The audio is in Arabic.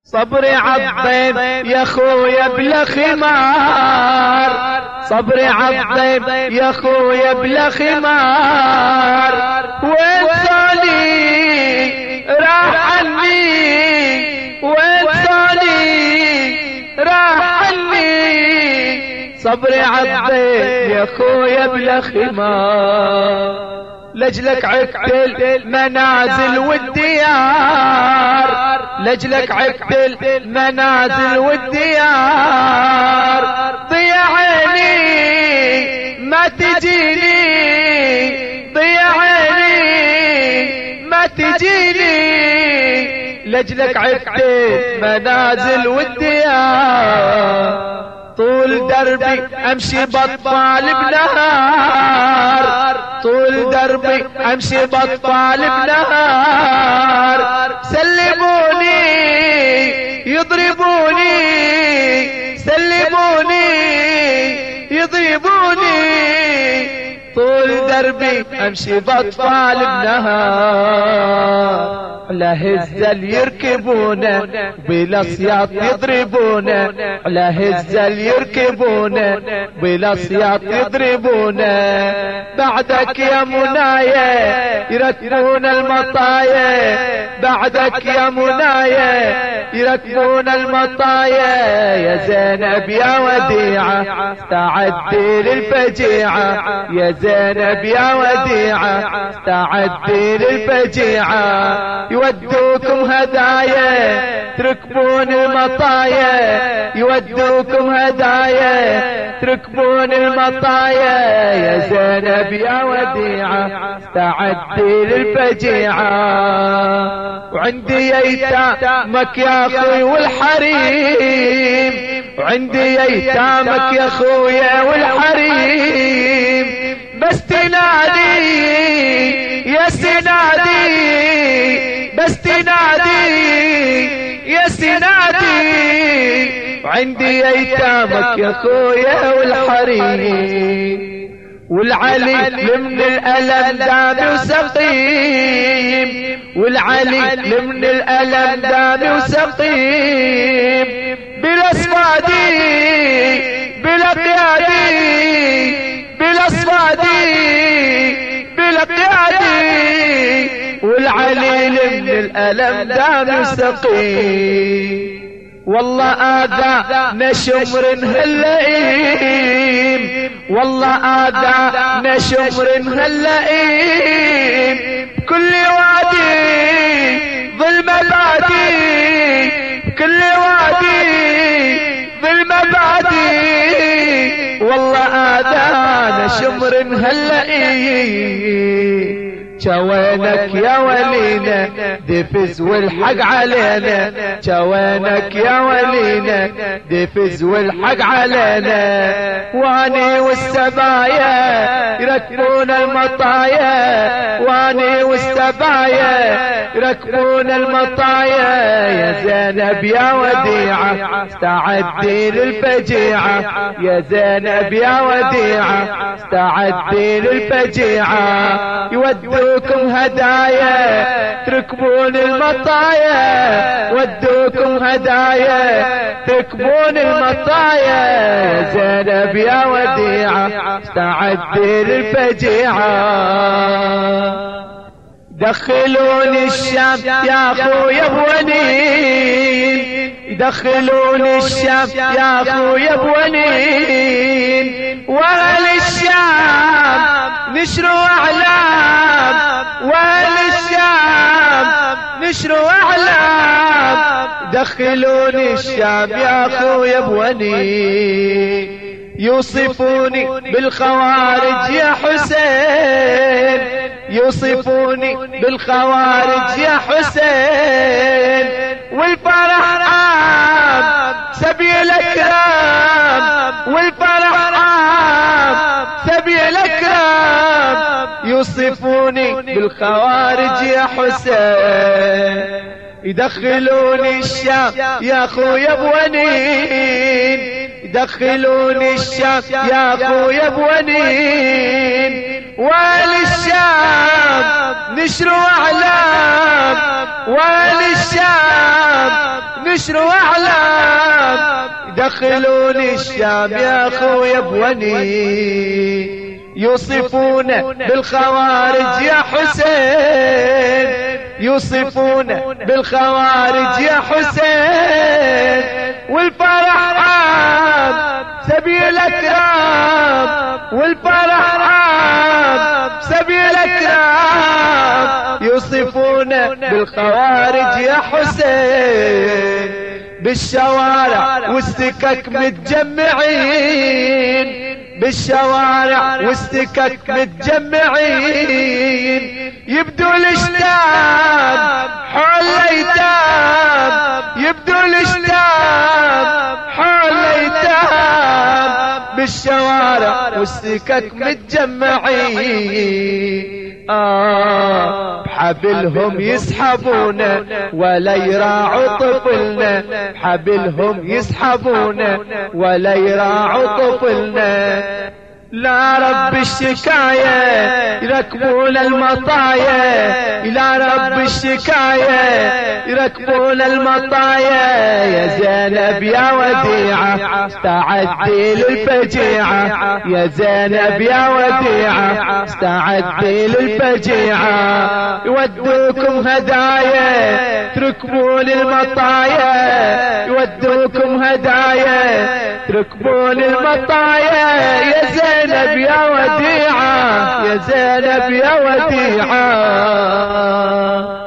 صبري عالضيب يا خويا بلا خمار، صبري عالضيب يا خويا بلا خمار، وين صالي راح عني، وين صالي راح عني. صبري عالضيب يا خويا بلا خمار، لجلك عبت المنازل والديار، لجلك عبت المنازل والديار. ضيع عيني ما تجيني، ضيع عيني ما تجيني، لجلك عبت المنازل والديار. طول دربي امشي بطال بنهار، طول دربي امشي بطال بنهار. سلموني يضربوني، سلموني يضربوني. طول دربي امشي بطال بنهار، على هزل يركبونه بلا سياط يضربونه، على هزل يركبونه بلا سياط يضربونه. بعدك يا منايا يركبون المطايا، بعدك يا منايا يركبون المطايا. يا زينب يا وديعة استعدي للفجيعة، يا زينب يا وديعة استعدي للفجيعة. يودوكم هدايا تركبون المطايا، يودوكم هدايا تركبون المطايا. يا زينب يا وديعة استعدي للفجيعة. وعندي ايتامك يا اخوي والحريم، وعندي ايتامك يا اخويا والحريم. بس تنادي يا سنادي، بس تنادي يا سنادي. وعندي ايتامك يا اخويا والحريم. والعلي من الألم دامي وسقيم، والعلي من الألم دامي وسقيم. بلا صفادي بلا قيادي، بلا صفادي بلا قيادي. والعلي من الألم دامي وسقيم. والله آذانا شمر هاللئيم، والله آذانا شمر هاللئيم. كل وادي ظلم بادي، كل وادي ظلم بادي. والله آذانا شمر هاللئيم. جوانك يا ولينا دفز والحق علينا، جوانك يا ولينا دفز والحق علينا. واني والسبايا يركبون المطايا، واني والسبايا يركبون المطايا. يا زينب يا وديعة استعدي للفجيعة، يا زينب يا وديعة استعدي للفجيعة. يودوكم هدايا تركبون المطايا، ودوكم هدايا تركبون المطايا. يا زينب يا وديعة استعدي للفجيعة. دخلوني الشام يا اخويا بونين، دخلوني الشام يا اخويا بونين. واهل الشام نشروا اعلام، واهل الشام نشروا اعلام. دخلوني الشام يا اخويا بونين. يوصفوني بالخوارج يا حسين، يوصفوني بالخوارج يا حسين. والفرح عام سبي الأكرام، والفرح عام سبي الأكرام. يوصفوني بالخوارج يا حسين. يدخلوني الشام يا اخويا بونين، يدخلوني الشام يا اخويا بونين. وال الشام نشروا اعلام، وال الشام نشر واعلام يدخلوني الشام يا اخويا بوني يوصفون بالخوارج يا حسين يوصفون بالخوارج يا حسين والفرح عام سبيل اكرام والفرح عام سبيل اكرام يوصفون بالخوارج يا حسين بالشوارع والسكك متجمعين بالشوارع والسكك متجمعين يبدو الاشتام حول الايتام يبدو الاشتام حول الايتام بالشوارع والسكك متجمعين بحبلهم يسحبونا ولا يراعوا طفلنا بحبلهم يسحبونا ولا يراعوا طفلنا لا رب الشكاية يركبون المطايا إلى رب الشكاية يركبون المطايا يا زينب يا وديعة استعدي للفجيعة يا زينب يا وديعة استعدي للفجيعة يودوكم هدايا تركبون المطايا يودوكم هدايا تركبون المطايا يا زينب يا وديعة يا زينب يا وديعة